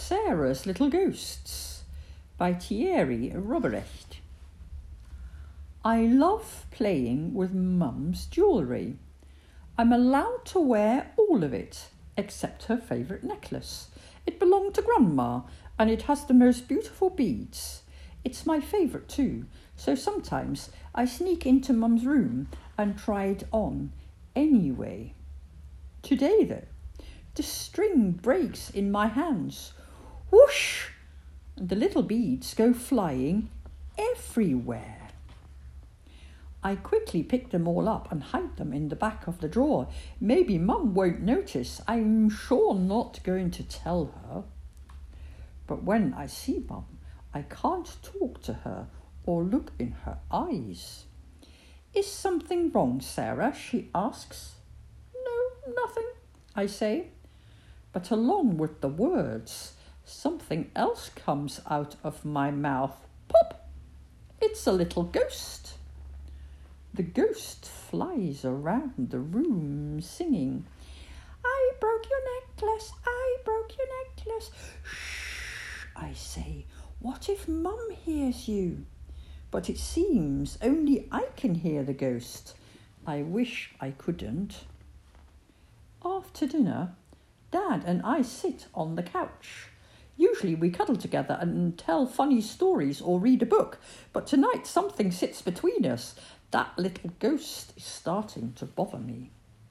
Sarah's Little Ghosts by Thierry Robrecht. I love playing with Mum's jewellery. I'm allowed to wear all of it, except her favourite necklace. It belonged to Grandma, and it has the most beautiful beads. It's my favourite too, so sometimes I sneak into Mum's room and try it on anyway. Today, though, the string breaks in my hands. Whoosh! And the little beads go flying everywhere. I quickly pick them all up and hide them in the back of the drawer. Maybe Mum won't notice. I'm sure not going to tell her. But when I see Mum, I can't talk to her or look in her eyes. Is something wrong, Sarah? She asks. No, nothing, I say. But along with the words, something else comes out of my mouth. Pop! It's a little ghost. The ghost flies around the room singing, I broke your necklace, I broke your necklace. Shh, I say, what if Mum hears you? But it seems only I can hear the ghost. I wish I couldn't. After dinner, Dad and I sit on the couch. Usually we cuddle together and tell funny stories or read a book, but tonight something sits between us. That little ghost is starting to bother me.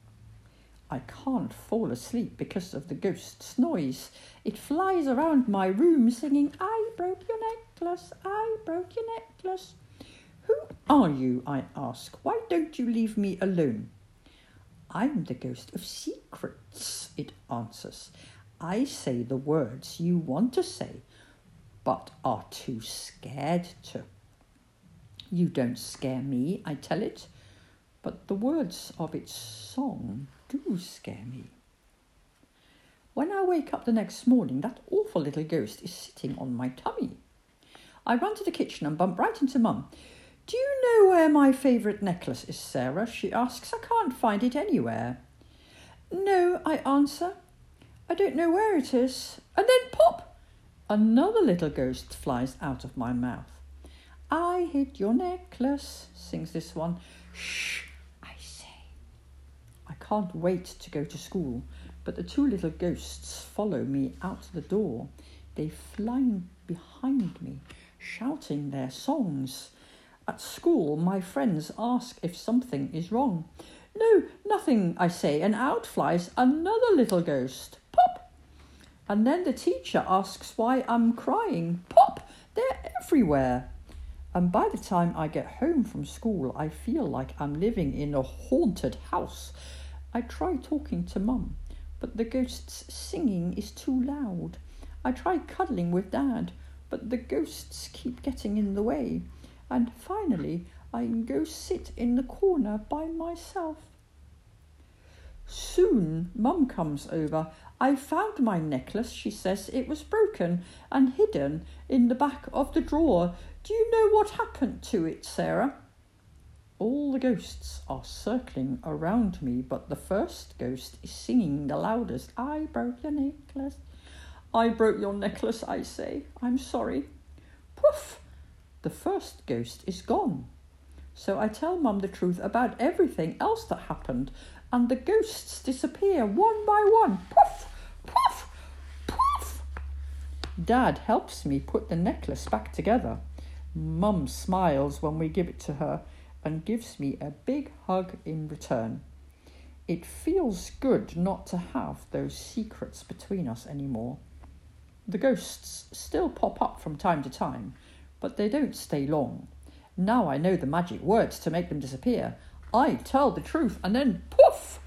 I can't fall asleep because of the ghost's noise. It flies around my room singing, I broke your necklace, I broke your necklace. Who are you? I ask. Why don't you leave me alone? I'm the ghost of secrets, it answers. I say the words you want to say, but are too scared to. You don't scare me, I tell it, but the words of its song do scare me. When I wake up the next morning, that awful little ghost is sitting on my tummy. I run to the kitchen and bump right into Mum. Do you know where my favourite necklace is, Sarah? She asks. I can't find it anywhere. No, I answer. I don't know where it is. And then pop! Another little ghost flies out of my mouth. I hid your necklace, sings this one. Shh, I say. I can't wait to go to school, but the two little ghosts follow me out the door. They fly behind me, shouting their songs. At school, my friends ask if something is wrong. No, nothing, I say, and out flies another little ghost. Pop! And then the teacher asks why I'm crying. Pop! They're everywhere. And by the time I get home from school, I feel like I'm living in a haunted house. I try talking to Mum, but the ghost's singing is too loud. I try cuddling with Dad, but the ghosts keep getting in the way. And finally, I go sit in the corner by myself. Soon, Mum comes over. I found my necklace, she says. It was broken and hidden in the back of the drawer. Do you know what happened to it, Sarah? All the ghosts are circling around me, but the first ghost is singing the loudest. I broke your necklace. I broke your necklace, I say. I'm sorry. Poof! The first ghost is gone. So I tell Mum the truth about everything else that happened, and the ghosts disappear one by one. Poof! Poof! Poof! Dad helps me put the necklace back together. Mum smiles when we give it to her and gives me a big hug in return. It feels good not to have those secrets between us anymore. The ghosts still pop up from time to time, but they don't stay long. Now I know the magic words to make them disappear. I tell the truth and then poof!